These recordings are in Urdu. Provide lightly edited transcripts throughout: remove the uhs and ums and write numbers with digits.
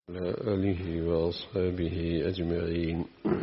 وعلى آله وأصحابه أجمعين.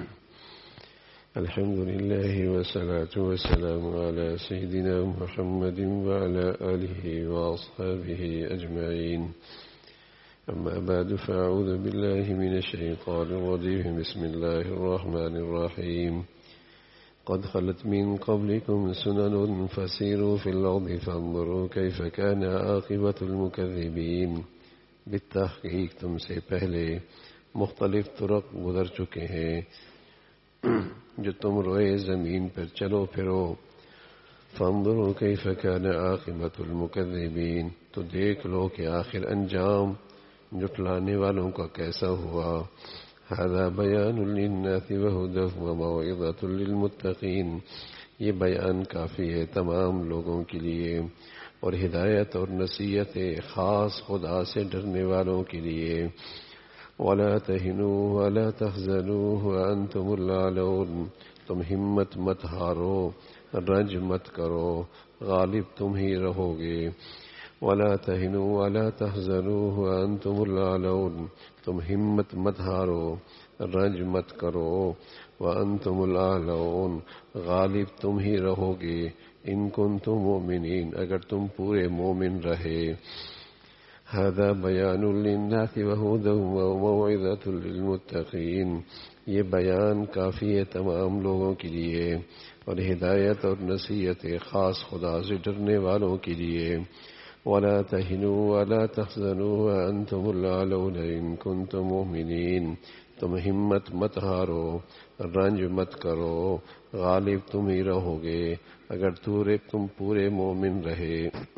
الحمد لله والصلاة والسلام على سيدنا محمد وعلى آله وأصحابه أجمعين. أما بعد فأعوذ بالله من الشيطان الرجيم. بسم الله الرحمن الرحيم. قد خلت من قبلكم سنن فسيروا في الأرض فانظروا كيف كان عاقبة المكذبين. بالتحقیق تم سے پہلے مختلف طرق گزر چکے ہیں، جو تم روئے زمین پر چلو پھرو. فانظروا کیف کان عاقبۃ المکذبین، تو دیکھ لو کہ آخر انجام جھٹلانے والوں کا کیسا ہوا. ھذا بیان للناس وہدی وموعظۃ للمتقین، یہ بیان کافی ہے تمام لوگوں کے لیے اور ہدایت اور نصیحت خاص خدا سے ڈرنے والوں کے لیے. وَلَا تَهِنُوا وَلَا تَحْزَنُوا وَأَنْتُمُ الْأَعْلَوْنَ، تم ہمت مت ہارو، رنج مت کرو، غالب تم ہی رہو گے. وَلَا تَهِنُوا وَلَا تَحْزَنُوا وَأَنْتُمُ الْأَعْلَوْنَ، تم ہمت مت ہارو، رنج مت کرو. وَأَنْتُمُ الْأَعْلَوْنَ، غالب تم ہی رہو گے. ان کنتم مؤمنین، اگر تم پورے مومن رہے. ھذا بیان للناس وہدی وموعظۃ للمتقین، یہ بیان کافی ہے تمام لوگوں کے لیے اور ہدایت اور نصیحت خاص خدا سے ڈرنے والوں کے لیے. ولا تہنوا ولا تحزنوا وانتم الاعلون ان کنتم مؤمنین، تم ہمت مت ہارو، رنج مت کرو، غالب تم ہی رہو گے اگر تم پورے مومن رہے.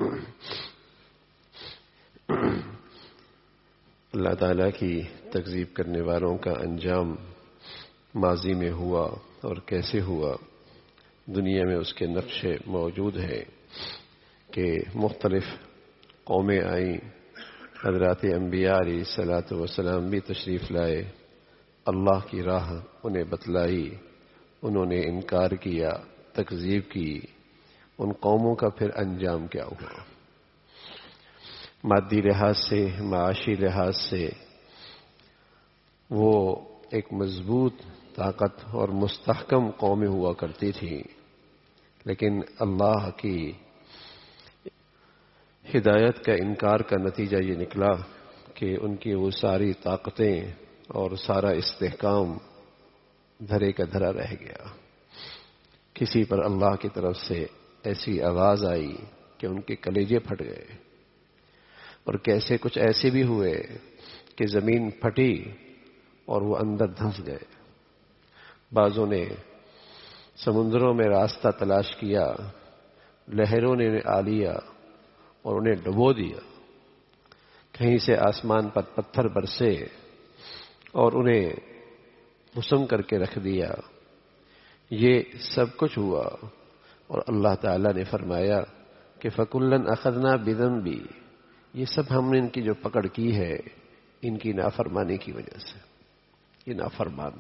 اللہ تعالیٰ کی تکذیب کرنے والوں کا انجام ماضی میں ہوا اور کیسے ہوا. دنیا میں اس کے نقشے موجود ہیں کہ مختلف قومیں آئیں، حضرات انبیاء علیہ الصلاۃ والسلام بھی تشریف لائے، اللہ کی راہ انہیں بتلائی، انہوں نے انکار کیا، تکذیب کی. ان قوموں کا پھر انجام کیا ہوا؟ مادی لحاظ سے، معاشی لحاظ سے وہ ایک مضبوط طاقت اور مستحکم قومیں ہوا کرتی تھی، لیکن اللہ کی ہدایت کا انکار کا نتیجہ یہ نکلا کہ ان کی وہ ساری طاقتیں اور سارا استحکام دھرے کا دھرا رہ گیا. کسی پر اللہ کی طرف سے ایسی آواز آئی کہ ان کے کلیجے پھٹ گئے، اور کیسے کچھ ایسے بھی ہوئے کہ زمین پھٹی اور وہ اندر دھنس گئے. بعضوں نے سمندروں میں راستہ تلاش کیا، لہروں نے آ لیا اور انہیں ڈبو دیا. کہیں سے آسمان پر پتھر برسے اور انہیں مسم کر کے رکھ دیا. یہ سب کچھ ہوا اور اللہ تعالیٰ نے فرمایا کہ فَكُلًّا أَخَذْنَا بِذَنبِهِ، یہ سب ہم نے ان کی جو پکڑ کی ہے ان کی نافرمانی کی وجہ سے. یہ نافرمان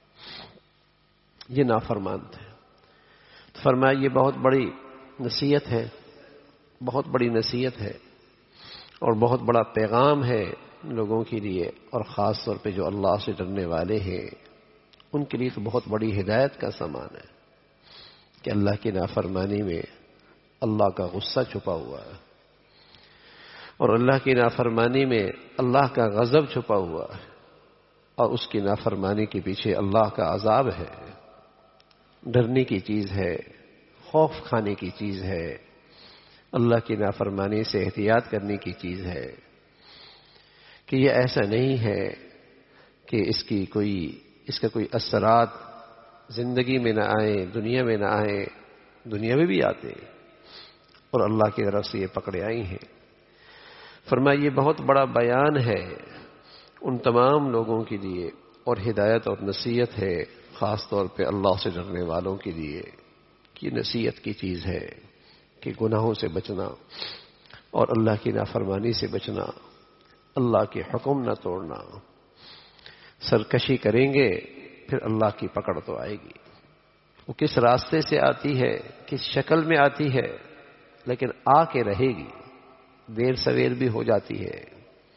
تھے. تو فرمایا یہ بہت بڑی نصیحت ہے، بہت بڑی نصیحت ہے اور بہت بڑا پیغام ہے لوگوں کے لیے، اور خاص طور پہ جو اللہ سے ڈرنے والے ہیں ان کے لیے تو بہت بڑی ہدایت کا سامان ہے کہ اللہ کی نافرمانی میں اللہ کا غصہ چھپا ہوا ہے، اور اللہ کی نافرمانی میں اللہ کا غضب چھپا ہوا ہے، اور اس کی نافرمانی کے پیچھے اللہ کا عذاب ہے. ڈرنے کی چیز ہے، خوف کھانے کی چیز ہے، اللہ کی نافرمانی سے احتیاط کرنے کی چیز ہے کہ یہ ایسا نہیں ہے کہ اس کا کوئی اثرات زندگی میں نہ آئے، دنیا میں نہ آئے. دنیا میں بھی آتے اور اللہ کی طرف سے یہ پکڑے آئی ہیں. فرمایا یہ بہت بڑا بیان ہے ان تمام لوگوں کے لیے اور ہدایت اور نصیحت ہے خاص طور پہ اللہ سے ڈرنے والوں کے لیے. کہ نصیحت کی چیز ہے کہ گناہوں سے بچنا اور اللہ کی نافرمانی سے بچنا، اللہ کے حکم نہ توڑنا. سرکشی کریں گے پھر اللہ کی پکڑ تو آئے گی. وہ کس راستے سے آتی ہے، کس شکل میں آتی ہے، لیکن آ کے رہے گی. دیر سویر بھی ہو جاتی ہے،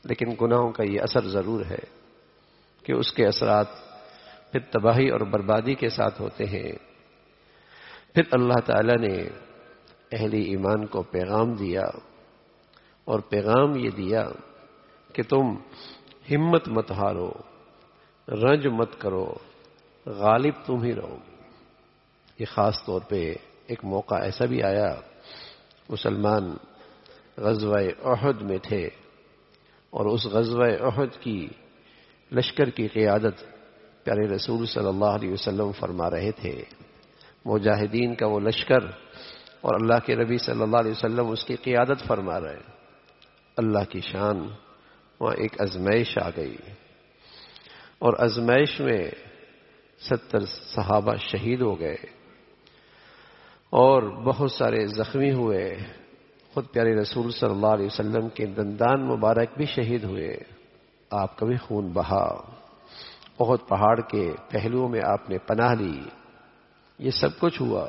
لیکن گناہوں کا یہ اثر ضرور ہے کہ اس کے اثرات پھر تباہی اور بربادی کے ساتھ ہوتے ہیں۔ پھر اللہ تعالیٰ نے اہل ایمان کو پیغام دیا، اور پیغام یہ دیا کہ تم ہمت مت ہارو، رنج مت کرو، غالب تم ہی رہو گے۔ یہ خاص طور پہ ایک موقع ایسا بھی آیا، مسلمان غزوہ احد میں تھے، اور اس غزوہ احد کی لشکر کی قیادت پیارے رسول صلی اللہ علیہ وسلم فرما رہے تھے۔ مجاہدین کا وہ لشکر اور اللہ کے نبی صلی اللہ علیہ وسلم اس کی قیادت فرما رہے۔ اللہ کی شان، وہاں ایک آزمائش آ گئی، اور آزمائش میں 70 صحابہ شہید ہو گئے اور بہت سارے زخمی ہوئے۔ خود پیارے رسول صلی اللہ علیہ وسلم کے دندان مبارک بھی شہید ہوئے، آپ کا بھی خون بہا، احد پہاڑ کے پہلوؤں میں آپ نے پناہ لی، یہ سب کچھ ہوا۔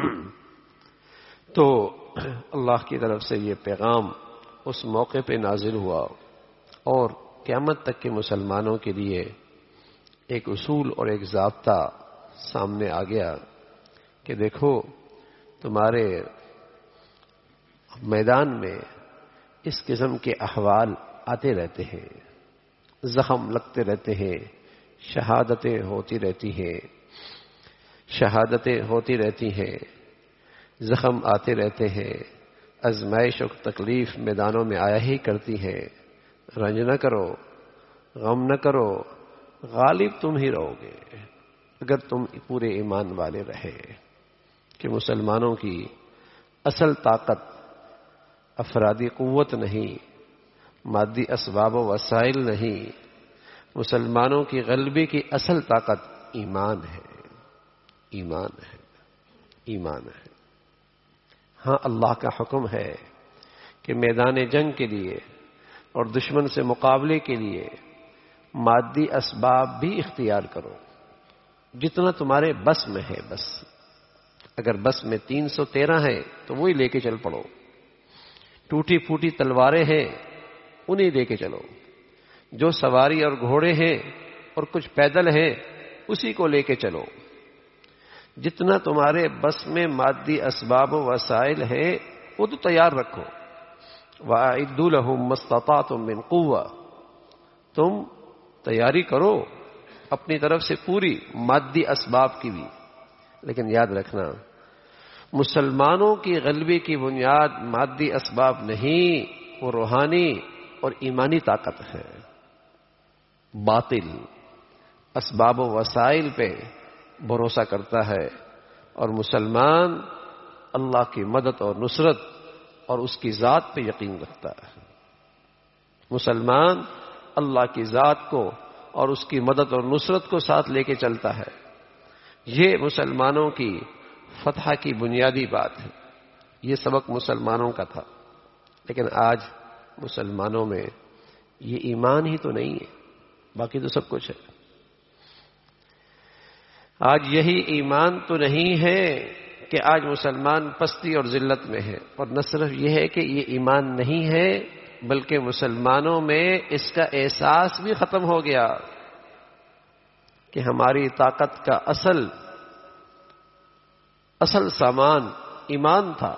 تو اللہ کی طرف سے یہ پیغام اس موقع پہ نازل ہوا، اور قیامت تک کے مسلمانوں کے لیے ایک اصول اور ایک ضابطہ سامنے آ گیا کہ دیکھو، تمہارے میدان میں اس قسم کے احوال آتے رہتے ہیں، زخم لگتے رہتے ہیں، شہادتیں ہوتی رہتی ہیں، زخم آتے رہتے ہیں، آزمائش اور تکلیف میدانوں میں آیا ہی کرتی ہے۔ رنج نہ کرو، غم نہ کرو، غالب تم ہی رہو گے اگر تم پورے ایمان والے رہے۔ کہ مسلمانوں کی اصل طاقت افرادی قوت نہیں، مادی اسباب و وسائل نہیں، مسلمانوں کی غلبے کی اصل طاقت ایمان ہے، ایمان ہے۔ ہاں، اللہ کا حکم ہے کہ میدان جنگ کے لیے اور دشمن سے مقابلے کے لیے مادی اسباب بھی اختیار کرو، جتنا تمہارے بس میں ہے۔ بس اگر بس میں 313 ہے تو وہی لے کے چل پڑو، ٹوٹی پھوٹی تلواریں ہیں انہیں لے کے چلو، جو سواری اور گھوڑے ہیں اور کچھ پیدل ہیں اسی کو لے کے چلو، جتنا تمہارے بس میں مادی اسباب و وسائل ہے وہ تو تیار رکھو۔ وَأَعِدُّوا لَهُم مَّا اسْتَطَعْتُم مِّن قُوَّةٍ، تم تیاری کرو اپنی طرف سے پوری، مادی اسباب کی بھی، لیکن یاد رکھنا مسلمانوں کی غلبے کی بنیاد مادی اسباب نہیں، وہ روحانی اور ایمانی طاقت ہے۔ باطل اسباب و وسائل پہ بھروسہ کرتا ہے، اور مسلمان اللہ کی مدد اور نصرت اور اس کی ذات پہ یقین رکھتا ہے۔ مسلمان اللہ کی ذات کو اور اس کی مدد اور نصرت کو ساتھ لے کے چلتا ہے۔ یہ مسلمانوں کی فتح کی بنیادی بات ہے۔ یہ سبق مسلمانوں کا تھا، لیکن آج مسلمانوں میں یہ ایمان ہی تو نہیں ہے، باقی تو سب کچھ ہے۔ آج یہی ایمان تو نہیں ہے کہ آج مسلمان پستی اور ذلت میں ہے، اور نہ صرف یہ ہے کہ یہ ایمان نہیں ہے بلکہ مسلمانوں میں اس کا احساس بھی ختم ہو گیا کہ ہماری طاقت کا اصل سامان ایمان تھا،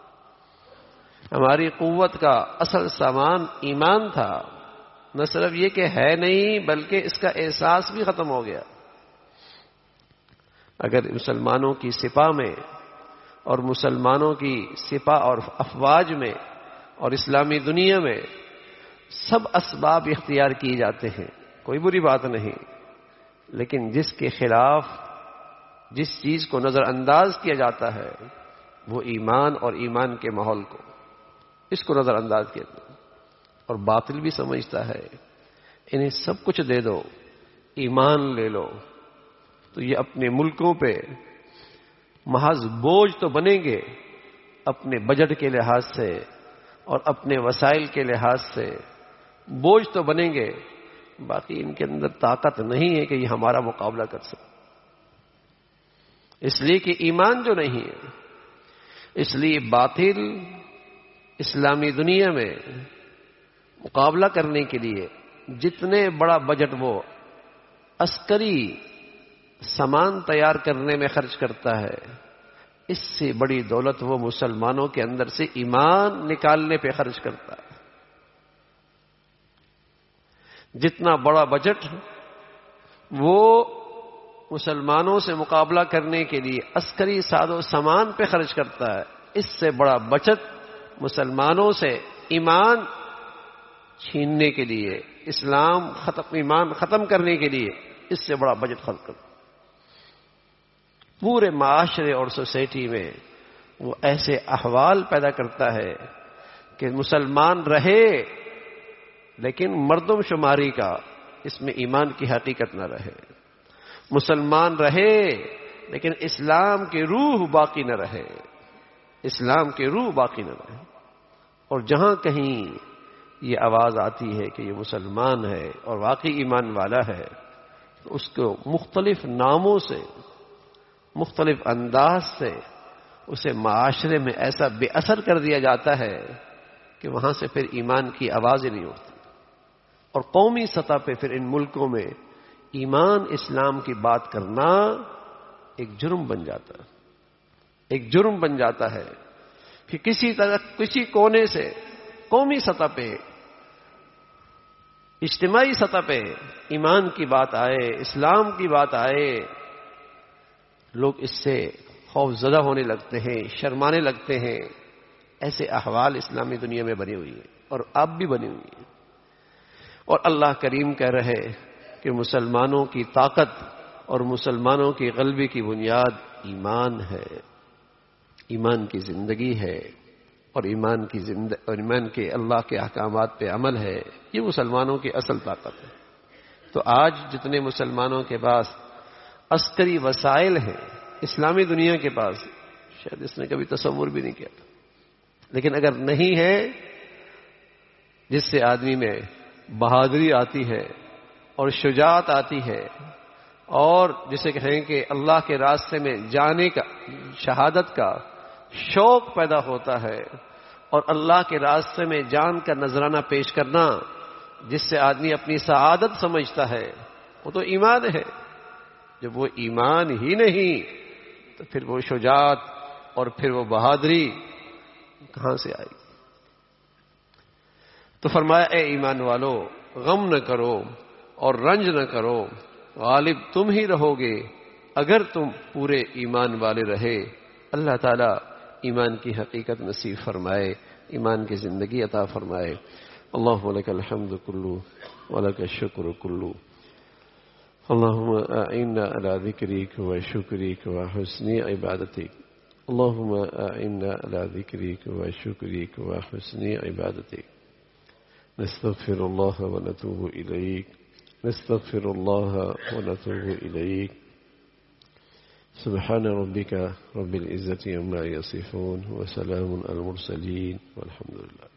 ہماری قوت کا اصل سامان ایمان تھا۔ نہ صرف یہ کہ ہے نہیں بلکہ اس کا احساس بھی ختم ہو گیا۔ اگر مسلمانوں کی سپاہ میں اور مسلمانوں کی سپاہ اور افواج میں اور اسلامی دنیا میں سب اسباب اختیار کیے جاتے ہیں، کوئی بری بات نہیں، لیکن جس کے خلاف جس چیز کو نظر انداز کیا جاتا ہے وہ ایمان اور ایمان کے ماحول کو، اس کو نظر انداز کیا جاتا ہے، اور باطل بھی سمجھتا ہے انہیں سب کچھ دے دو، ایمان لے لو تو یہ اپنے ملکوں پہ محض بوجھ تو بنیں گے، اپنے بجٹ کے لحاظ سے اور اپنے وسائل کے لحاظ سے بوجھ تو بنیں گے، باقی ان کے اندر طاقت نہیں ہے کہ یہ ہمارا مقابلہ کر سکے، اس لیے کہ ایمان جو نہیں ہے۔ اس لیے باطل اسلامی دنیا میں مقابلہ کرنے کے لیے جتنے بڑا بجٹ وہ عسکری سامان تیار کرنے میں خرچ کرتا ہے، اس سے بڑی دولت وہ مسلمانوں کے اندر سے ایمان نکالنے پہ خرچ کرتا ہے۔ جتنا بڑا بجٹ وہ مسلمانوں سے مقابلہ کرنے کے لیے عسکری ساز و سامان پہ خرچ کرتا ہے، اس سے بڑا بچت مسلمانوں سے ایمان چھیننے کے لیے، ایمان ختم کرنے کے لیے اس سے بڑا بجٹ خرچ کرتا ہے۔ پورے معاشرے اور سوسائٹی میں وہ ایسے احوال پیدا کرتا ہے کہ مسلمان رہے لیکن مردم شماری کا اس میں ایمان کی حقیقت نہ رہے، مسلمان رہے لیکن اسلام کی روح باقی نہ رہے، اسلام کی روح باقی نہ رہے۔ اور جہاں کہیں یہ آواز آتی ہے کہ یہ مسلمان ہے اور واقعی ایمان والا ہے، تو اس کو مختلف ناموں سے، مختلف انداز سے اسے معاشرے میں ایسا بے اثر کر دیا جاتا ہے کہ وہاں سے پھر ایمان کی آواز ہی نہیں ہوتی۔ اور قومی سطح پہ پھر ان ملکوں میں ایمان اسلام کی بات کرنا ایک جرم بن جاتا ہے، ایک جرم بن جاتا ہے کہ کسی طرح کسی کونے سے قومی سطح پہ، اجتماعی سطح پہ ایمان کی بات آئے، اسلام کی بات آئے، لوگ اس سے خوف زدہ ہونے لگتے ہیں، شرمانے لگتے ہیں۔ ایسے احوال اسلامی دنیا میں بنی ہوئی ہیں اور اب بھی بنی ہوئی ہیں۔ اور اللہ کریم کہہ رہے کہ مسلمانوں کی طاقت اور مسلمانوں کی غلبے کی بنیاد ایمان ہے، ایمان کی زندگی ہے، اور ایمان کے اللہ کے احکامات پہ عمل ہے، یہ مسلمانوں کی اصل طاقت ہے۔ تو آج جتنے مسلمانوں کے پاس عسکری وسائل ہیں اسلامی دنیا کے پاس، شاید اس نے کبھی تصور بھی نہیں کیا تھا، لیکن اگر نہیں ہے، جس سے آدمی میں بہادری آتی ہے اور شجاعت آتی ہے، اور جسے کہیں کہ اللہ کے راستے میں جانے کا، شہادت کا شوق پیدا ہوتا ہے، اور اللہ کے راستے میں جان کا نذرانہ پیش کرنا جس سے آدمی اپنی سعادت سمجھتا ہے، وہ تو ایمان ہے۔ جب وہ ایمان ہی نہیں تو پھر وہ شجاعت اور پھر وہ بہادری کہاں سے آئے گی؟ تو فرمایا اے ایمان والو، غم نہ کرو اور رنج نہ کرو، غالب تم ہی رہو گے اگر تم پورے ایمان والے رہے۔ اللہ تعالیٰ ایمان کی حقیقت نصیب فرمائے، ایمان کی زندگی عطا فرمائے۔ اللہم لک الحمد کلو ولک الشکر کلو، اللہم اعنا علی ذکرک و شکرک و حسن عبادتک، اللہم اعنا علی ذکرک و شکرک و حسن عبادتک۔ نستغفر اللہ و نتوب الیک، نستغفر اللہ و نتوب الیک۔ سبحان ربك رب العزة عما يصفون وسلام على المرسلين والحمد لله۔